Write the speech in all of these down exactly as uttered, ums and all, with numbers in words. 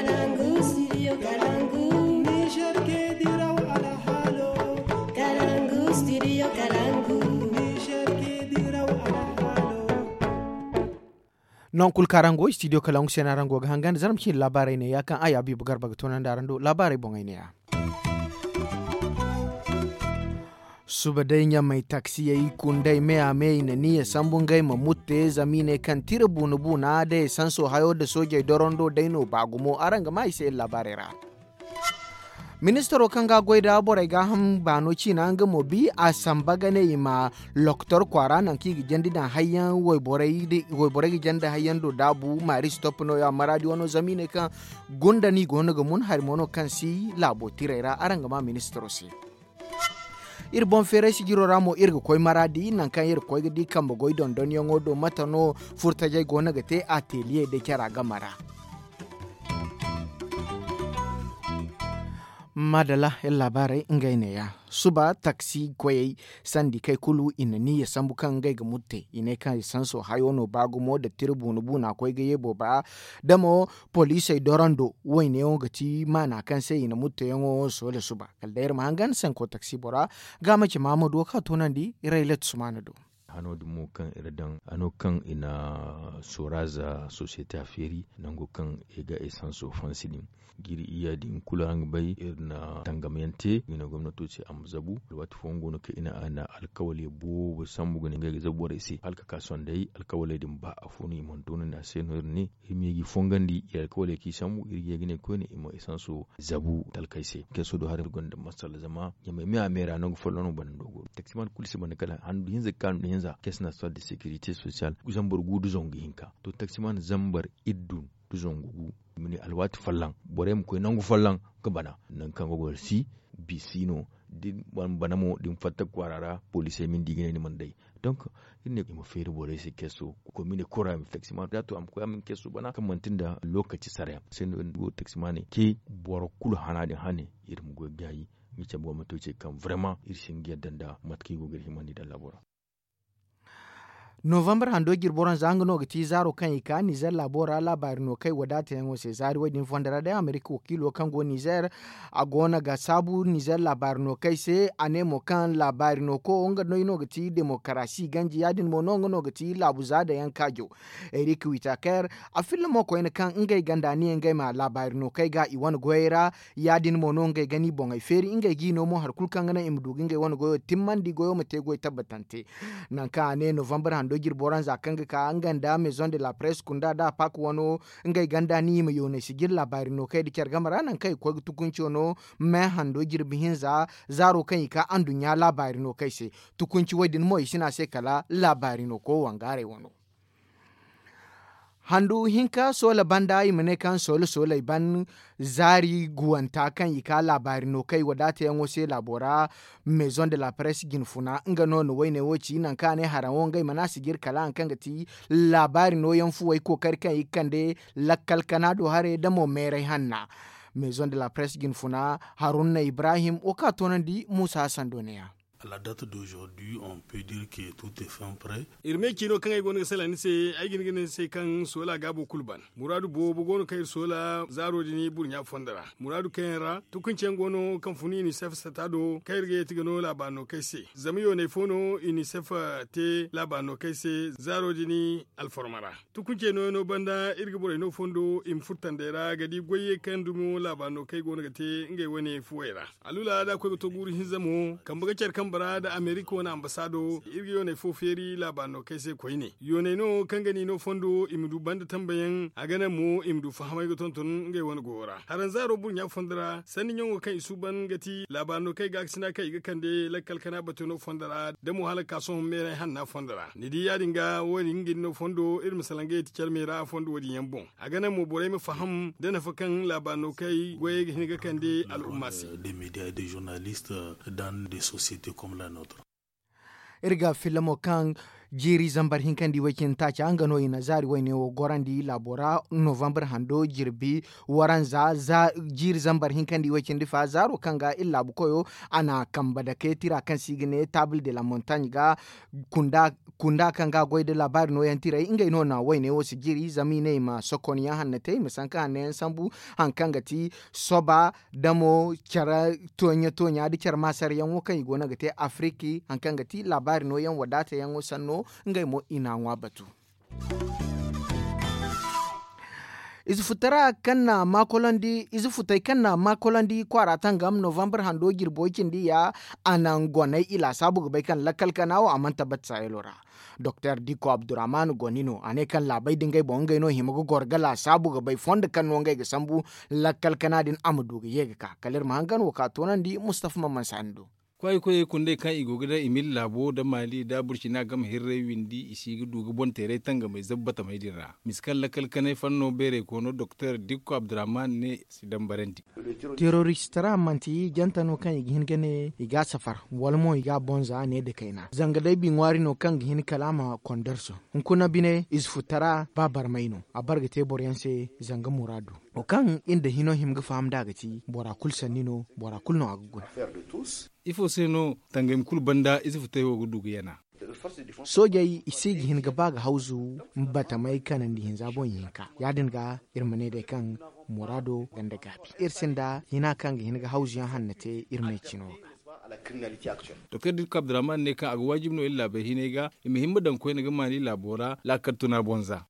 Kalangu, studio Kalangu. Niger ke diraw ala halo. Kalangu, studio Kalangu. Niger ke diraw ala halo. Non kul Karango studio Kalangu senarango hangan zaramci labarai ne yakan aya bi bugar bagatonan darando labarai bongai ne ya. Subadanya mai taksi yayi kundai mea mai na niya sambun gai ma mutte zamine kan tira bunu buna da sanso hayo da soje dorondo daino bagumo aranga mai sai labarera. Ministero kanga goida borai ga ham bano china anga mobi asamba gane ma loktor kwara nan ki jandi dan hayyan woy borai de woy borai janda hayyan do dabu mari stop no ya maradi wono zamine kan gonda ni gono ga mun har mono kan si labo tirera aranga ma ministero si. Ir bon fere sigiro ramo irga koy maradi nan kan ir koy di kambo goy don don yongo do matano furta jay gona gate atelier de kera gamara madala el labare ngaine ya suba taxi koy sandi kai kulu inani ya sambu kan gai ga mutte ine kan sanso hayono bagumo da tribunu buna koy ga yebo ba damo police dorando wayne on gati mana kan sai ina mutte yango so le suba kaldair mahangan san ko taxi bora ga mace mamadu ka tonandi irailet sumanado hano dumo kan iradan ano kan ina soraza societe aferi nango kan ega essence offensive giri iya din kulang bai irna tangamente ina gwamnatoci amzabu wata fongo no ke ina ana alkawali bo sambu gane ga zabore sai alka kason dai alkawali din ba afuni montona na senor ne himigi fongandi ya alkawali ki samu irge gine ko ne imo essence zabu talkaise keso do har gonda masal zama ya mai miya mera nango follono ban dogo taximan kulisi ban kala handu hinza kan hinza kesna so de sécurité sociale zambar gudu zongi hinka to taximan zambar iddu du zongu mini alwati fallan borem ko nangu fallan ka bana nan kan gogol si bisino din ban banamo din fatta kwarara police min digene ni mandai donc inne mo fere bore se keso ko mini kora mi taximan dato am ko am keso bana kan mantinda lokaci sare sai no taximane ke boro kulu hanade hane irum go gayi mi ce bo matoce kan vraiment irshin gedanda matki go gari mandi da labora November hando girboran zangano gati zaro kan ika Niger labora labari no kai wadata yango se zari wadin fondara da Amerika wakilo kan go Niger agona ga sabu Niger labari no kai se anemo kan labari no ko onga no ino gati demokrasi ganji yadin mo no no gati labuza da yan kajo Eric Whitaker a film mo ko kan ngai ganda ni ngai ma labari no kai ga iwan goyera yadin mo no ngai gani bongai feri ngai gi no mo har kulkan ngana imdu ngai won goyo timmandi goyo mate goy tabbatante nan ka ne November hando dogir boran zakanga ka anganda maison de la presse kunda da pak wano ngai ganda ni mai yone sigir labari no kai dikar gamara nan kai ko tukunci no me hando girbi hinza zaro kai ka andunya labari no kai se tukunci wadin moy sina se kala labari no ko wangare wano handu hinka sola banda imene kan sola sola iban zari guanta kan yika labari no kai wadata yan wose labora maison de la presse ginfuna nga no no wayne woci nan kane harawon gai mana sigir kala an kan gati labari no yan fuwai ko kar kan yikande lakkal kanado hare da mo mere hanna maison de la presse ginfuna haruna ibrahim o ka tonandi musa sandoneya. À la date d'aujourd'hui, on peut dire que tout est fin prêt. Irme kino kan ay gono sala ni se ay gin gin se kan sola gabo kulban. Muradu bo bo gono kay sola zaro dini burnya fondara. Muradu kenra tukun cen gono kan funi ni sef satado kay rge tigano labano kay se. Zamiyo ne fono ini sef te labano kay se zaro dini alformara. Tukun cen no banda irge bore no fondo im futandera gadi goye kan dumo labano kay gono gate ngai woni fuwera. Alula da ko to guri hinzamo kan buga cer kan bara da Amerika wani ambasado irgiyo ne foferi labano kai sai koi ne yone no kan gani no fondo imdu banda tambayan a ganan mu imdu fahamai ga tontun ngai wani gora haran zaro bun ya fondara sanin yongo kai su ban gati labano kai ga sina kai ga kande lakkal kana bato no fondara da mu halaka son mere hanna fondara ni di ya dinga wani ngin no fondo irin misalange ti mera fondo wadi yambon a ganan mu bore mu faham da na fakan labano kai goye ga kande al'ummasi Des médias et des journalistes dans des sociétés comme la nôtre. Irga filamo kan jiri zambar hinkan di wakin ta ci an gano ina zari wai ne wo gorandi labora november hando jirbi waran za za jiri zambar hinkan di wakin di fa zaro kanga illa bukoyo ana kamba da ke tira kan sigine table de la montagne ga kunda kunda kanga goy de labari no yan tira inga ino na wai ne wo sigiri zamine ma sokoni ya hannate misanka hannen sambu hankanga ti soba damo cara tonya tonya di cara masar yan wo kan igona gate afriki hankanga ti labari no yan wadata yan wo sanno ngai mo ina ngwa batu izu futara kanna makolandi izu futai kanna makolandi kwara tangam november hando girbo kindi ya anan gonai ila sabu bai kan lakal kanawo amanta batsa elora Doctor Diko Abdurrahman Gonino ane kan labai dingai bongai no himago gorgala sabu bai fonda kan nongai ga sambu lakal kanadin amadu ga yega ka kalir mahangan wakatonan di Mustafa Mamman Sando kwai kwai kunde kan igogida imil labo da mali da burkina gam hirre windi isi dugu bon tere tanga mai zabbata mai dira miskal lakal kanai fanno bere kono Doctor Dikko Abdurrahman ne sidan barenti terroristara manti jantano kan igin gane iga safar walmo iga bonza ne da kaina zanga dai bin wari no kan gin kalama kondarso kuna bine isfutara babar maino abarga te boryanse zanga muradu o kan inda hino himga fam daga ci bora kulsanino bora kulno aguguna ifo seno tangem kul banda isi futai wo gudu yana sojai isi gihin gaba ga hauzu mbata mai kanan dihin zabon yinka yadin ga irmane da kan murado ganda gabi irsin da hina kan gihin ga hauzu yan hannate irmai cino Doctor Dikko Abdurrahman ne kan aga wajib no illa bai hine ga muhimmi dan koy ga mali labora la kartuna bonza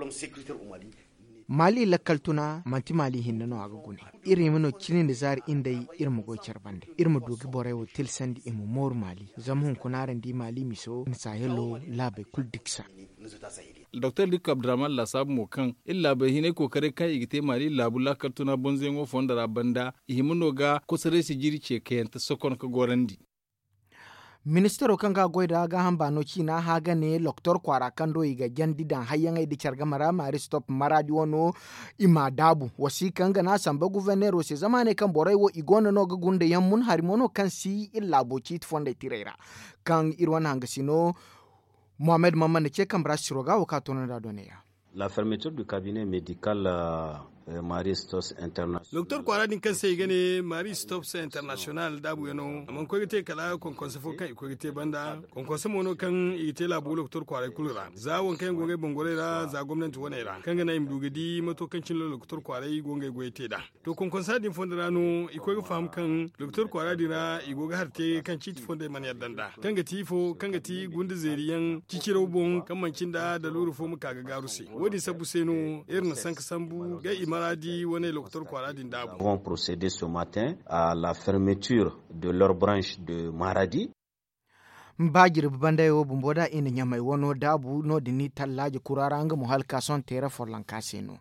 mali lakaltuna manti mali hinna no aga gune iri mino kinin da zari inda irmu go charbande irmu dogi borewo tilsandi imu mor mali zamhun kunaran di mali miso nisayelo labe kul diksa Doctor Dikko Abdurrahman la sabu mo kan illa bai hine kokare kai igite mali labu la kartuna bonze ngo fondara banda ihimuno ga kusare si jiri ce kayan ta sokon ka gorandi Ministero kanga goida ga hamba no china haga ne loktor kwara kando iga jandi dan hayanga idi charga mara mari stop maradi wono ima dabu wasi kanga na samba gouverneur se zamane kan borai wo igona no ga gunde yammun harimono kan si illa bochi fonde tirera kan irwan hanga sino Mohamed Mamman ke kan brasiroga wa katona da doneya La fermeture du cabinet médical euh, Marie Stopes International. Docteur Kwara din kan sai gane Marie Stopes International dabu yano amman ko gite kala kon konsefo kan ko gite banda kon konsefo mono kan ite la bu Docteur Kwara kulura za won kan gonge bongore ra za gwamnati wona ira kan gana im dugidi mato kan cin Docteur Kwara gonge goyete da to kon konsa din fondrano iko ga faham kan Docteur Kwara dina igoga harte kan ci fonde man yaddanda kan ga tifo kan ga ti gundu zeriyan cikiro bon kan mancin da da luru fo muka ga garuse wodi sabu seno irin sanka sambu ga imaradi wani Docteur Kwara din dabu. Nous avons procédé ce matin à la fermeture de leur branche de Maradi. Mbajir banda yo bumboda ina nyamai wono dabu no dini tallaji kuraranga muhalka son tera forlanka seno.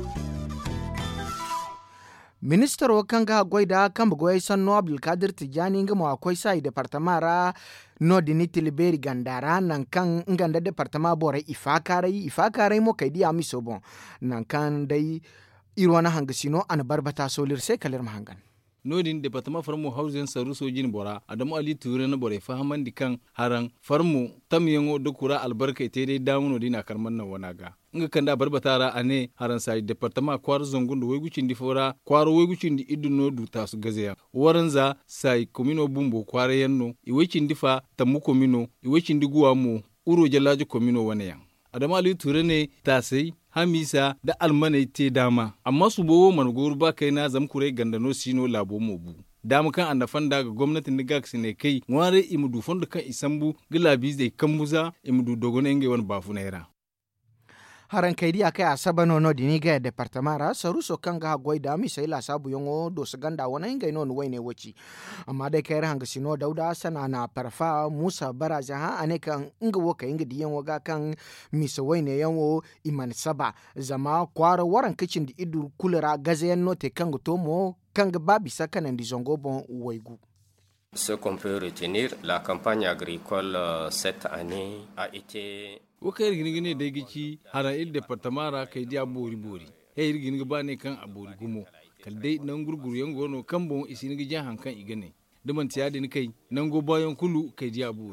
Minister wakanga goida kamba goy sanno Abdulkadir Tijani ngamo akwai sai departamara no dini tilberi gandara nan kan nganda departama bore ifakarai ifakarai mo kaidi amiso bon nan kan dai irwana hangasino an barbata solir sai kalir mahangan nodin departement farmo hausen saru sojin bora adamu ali ture na bore fahaman dikan haran farmo tamyengo dokura albarka ite dai damuno dina karman nan wanaga nga kanda barbatara ane haran sai departement kwar zongundu wegucin di fora kwaro wegucin di iduno du tasu gazeya waranza sai komino bumbo kware yanno iwecin difa tamu komino iwecin di guwamu uro jalaji komino waneyan adamu ali ture ne tasai hamisa da almanai te dama amma su bowo mangur ba kai na zamkure gandano sino labo mobu dama kan annafan daga gwamnatin da gaksi ne kai ware imudu fondo kan isambu gilabi zai kambuza imudu dogone nge wani bafu naira haran kaidi akai asaba no no dini ga departamara saru so kanga goy da mi sai la sabu yongo do saganda wana inga no wayne waci amma dai kai hanga sino dauda sana na parfa musa baraja ha ane kan inga woka inga diyan waga kan mi so wayne yanwo iman saba zama kwara waran kicin di idu kulera gazayan no te kanga tomo kanga babi sakanan di zongo bon waygu. Ce qu'on peut retenir, la campagne agricole euh, cette année a été wakayar gine-gine da gici hara il departamara kai dia bori bori hey gine ba ne kan abori gumo kaldai nan gurguru yan gono kan bon isini gijan hankan igane duman tiya din kai nan go bayan kulu kai dia bori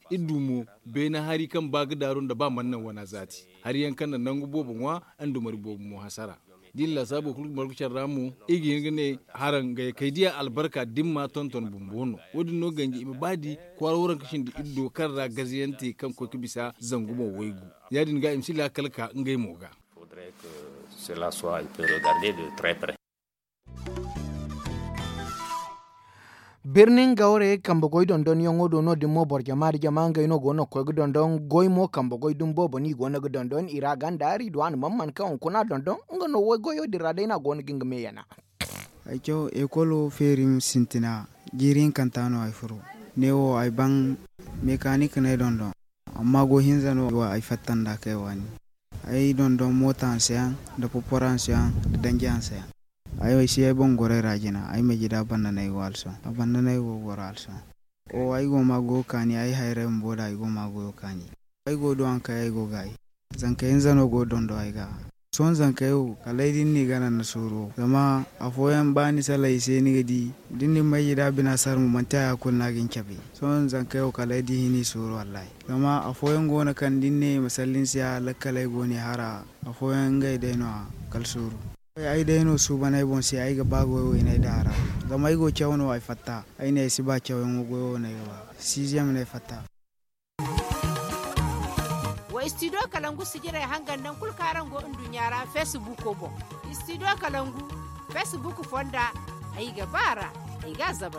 idumo be na hari kan baga darun da ba mannan wana zati har yankan nan nan gubobin wa an dumar bobin mu hasara dilla sabo kul markuchar ramu igi ngene haran ga kai dia albarka dimma tonton bumbono wodin no ganji ibe badi kwar wuran kashin da iddo kan ra gaziyanti kan ko kibisa zangumo waigu yadin ga imsila kalka ngai moga faudrait que cela soit un peu regardé de très près. birnin gaure kamba goy don don yongo do no dimo bor jamari jamanga ino gono ko don don goy mo kamba goy dum bobo ni gono don don ira gandari do an mamman kan kuna don don ngono wo goyo dira dina gono ginga me yana ay jo ekolo ferim sintina jirin kantano ay furu newo ay bang mechanic ne don don amma go hinzano wa ay fattanda kay wani ay don don motan sean da poporan sean da danjan sean ayo si ay bon gore rajina ay me jida banna nay walso banna nay wo goralso o ay go mago kani ay hayre mboda ay go mago kani ay go do an kay go gay zanka inzano go dondo ay ga son zanka yo kalaydin ni gana nasuro zama afoyan bani salai sai ni gadi dinni mai jida bina sar mu manta ya kunna gin kabe son zanka yo kalaydi hini suro wallahi zama afoyan go na kan dinne masallin siya lakalai go ni hara afoyan gay deno kalsuru ay deno subana bon si ay ga bago ina dara gama ay go chawno ay fatta ay ne si ba chawen go na yawa sixième ne fatta wa studio kalangu sigire hangan nan kul karan go ndunyara facebook ko bo studio kalangu facebook fonda ay ga bara ay ga zaba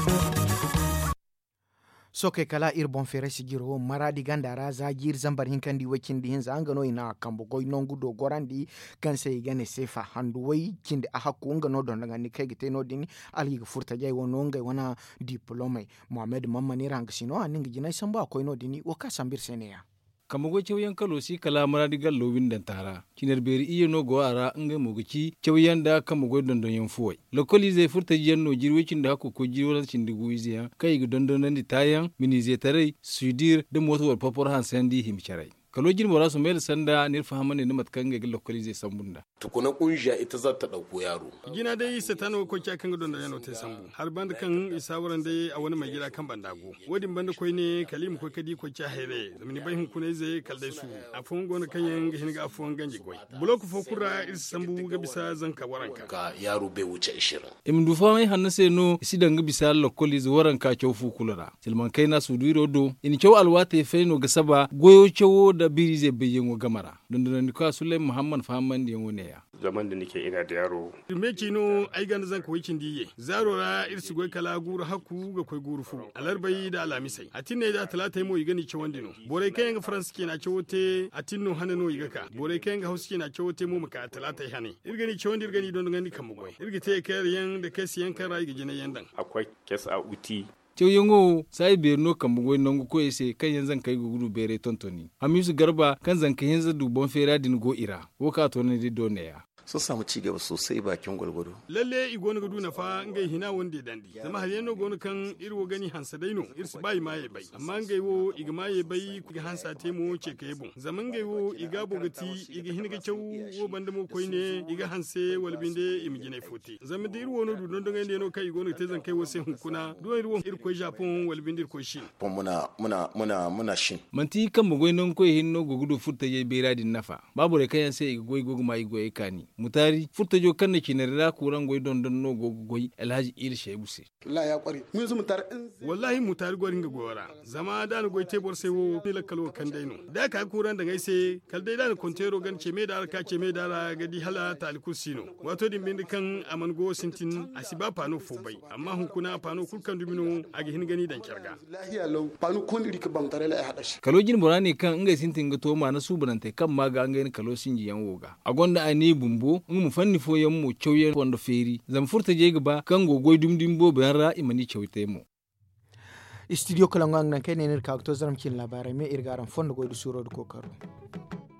soke kala ir bon fere sigiro maradi gandara zagir zambar hinkandi wakindi hinza angano ina kambo goy nongu do gorandi kanse igane sefa handu way kinde ahaku ngano don daga ni kegite no dini ali ga furta jay wono ngai wana diplome Mohamed Mamani rang sino aningi jinay samba ko no dini waka sambir seneya kamago cewyan kalo si kala maradi gallo windan tara kiner beri iyo no go ara nge muguci cewyan da kamago dondon yan fuwai lokoli zai furta jiyanno jirwecin da ko ko jirwar cindigu iziya kai ga dondon nan di tayan mini zai tare sudir da moto popor han sandi himcharai kalojin mora su mel sanda nir fahamane ni matkan ga lokoli zai sambunda tukuna kunja ita za ta dauko yaro gina dai satano ko kya kan don da yano te sambu har band kan isawaran dai a wani mai gida kan bandago wadin banda koi ne kalim ko kadi ko kya here zamani bai hun kunai zai kaldai su afon gona kan yan ga hinga afon ganji goi blok fo kura is sambu ga bisa zanka waranka ka yaro bai wuce ishirin imdu fa mai hannase no sidan ga bisa lokoli zai waranka chawfu kulara silman kaina su duiro do in chaw alwate feno ga saba goyo chawo da biri zai bayyan gamara dundunan ka Sulai Muhammad Fahaman da yango ne ya zaman da nake ina da yaro me kino ai gan zan kawai kin diye zaro ra irsi goy kala guru haku ga koy guru fu alarbai da alamisai atinne da talata mo igani ce wandino bore kai ga france ke na ce wote atinno hanano igaka bore kai ga hausa ke na ce wote mo maka talata hane irgani ce wandi irgani don gani kan goy irgite kai yan da kai siyan kan rai ga jina yandan akwai kes a uti cew yango sai berno kambugo nongo ko ese kan yanzan kai gudu bere tontoni hamisu garba kan zanka yanzu dubon fera din go ira woka to ne do ne ya sun samu ci gaba sosai bakin gwalgwado lalle igonu gudu na fa ngai hina wonde dandi zama har yano gonu kan irwo gani hansa daino irsi bai maye bai amma ngai wo iga maye bai ku hansa temo ce kai bon zaman ngai wo iga bogati iga hinga cew wo banda mo koine iga hanse walbinde imigine foti zama da irwo no dudon don ngai no kai igonu te zan kai wo sai hunkuna do irwo irko Japan walbinde ko shin pon muna muna muna muna shin manti kan mo goinon ko hinno gudu futta ye beradin nafa babu re kayan sai iga goy gogu mai goy kani mutari furta jo kanne kinarira kuran goy don don no gogoy alhaji il shebuse la ya kwari mun su mutar wallahi mutari gorin ga gora zama da no goy tebor sai wo pila kalo kan daino da ka kuran da gaise kal dai da kontero gan ce me da ka ce me da ga di hala talikul sino wato din bin kan aman go sintin asiba pano fobai amma hun kuna pano kulkan dumino agi hin gani dan kyarga lahiya law pano kon ri ka bam tare la hada shi kalojin burani kan inga sintin ga to ma na su burante kan ma ga ngani kalo sinji yan woga agonda ani bumbo mu fanni fo yam mu cewyen wanda feri zam furta je gaba kan gogoy dumdim bo bayara imani cewte mu studio kalangang nan kai ne ne ka to zaram kin labarai me irgaran fondo goy du suro ko karo